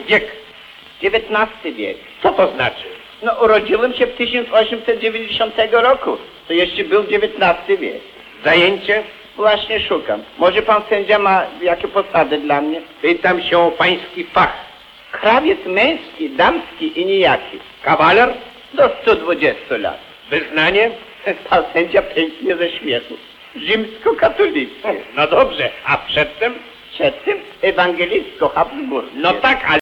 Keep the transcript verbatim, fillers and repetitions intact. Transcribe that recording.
wiek? dziewiętnasty wiek. Co to znaczy? No urodziłem się w tysiąc osiemset dziewięćdziesiątym roku. To jeszcze był dziewiętnasty wiek. Zajęcie? Właśnie szukam. Może pan sędzia ma jakie posady dla mnie? Pytam się o pański fach. Krawiec męski, damski i nijaki. Kawaler? Do stu dwudziestu lat. Wyznanie? Pan sędzia pięknie ze śmiechu. Rzymsko-katolickie. No dobrze, a przedtem? Przed tym ewangelicko-habsburskie. No tak, ale